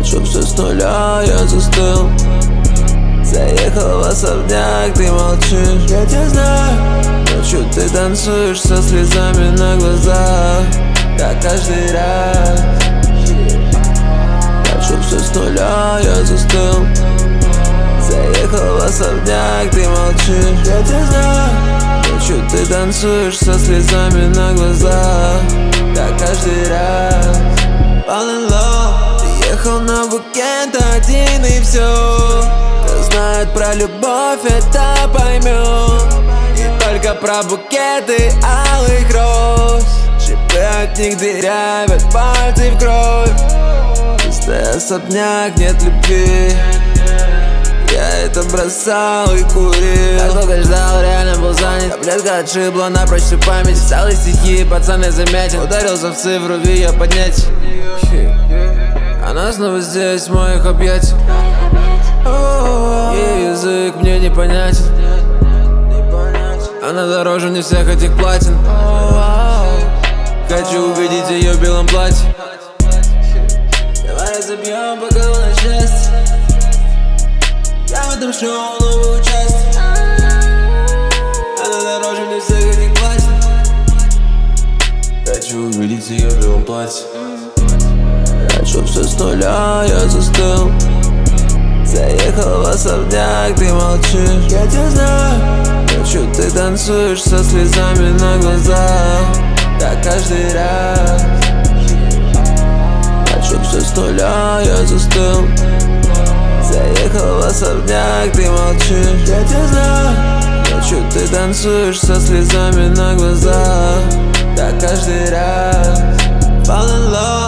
Хочу все с нуля, я застыл. Заехал в особняк, ты молчишь. Я тебя знаю. Ночью ты танцуешь со слезами на глазах, как каждый раз. Хочу все с нуля, я застыл. Заехал в особняк, ты молчишь. Я тебя знаю. Ночью ты танцуешь со слезами на глазах, как каждый раз. Fall in love. Ты ехал на букет один и все. Кто знает про любовь, это поймет. И только про букеты алых роз. Шипы от них дырявят пальцы в кровь. Пустой особняк, нет любви. Я это бросал и курил. Так долго ждал, реально был занят. Таблетка отшибла напрочь всю память. Стали стихи, пацан я заметил. Ударился в цифру, ее поднять. Она снова здесь, в моих объятиях. Ее язык мне не понятен. Она дороже не всех этих платин. Хочу увидеть ее в белом платье. Давай разобьем по голову на счастье. Я в этом шоу новую часть. Она дороже мне всех этих платьев. Хочу увидеть ее в белом платье. Хочу все с нуля, я застыл. Заехал в особняк, ты молчишь. Я тебя знаю. Ночью ты танцуешь со слезами на глазах, как каждый раз. Хочу все с нуля, я застыл. Заехал в особняк, ты молчишь. Я тебя знаю. Ночью ты танцуешь со слезами на глазах, как каждый раз. Fall in love.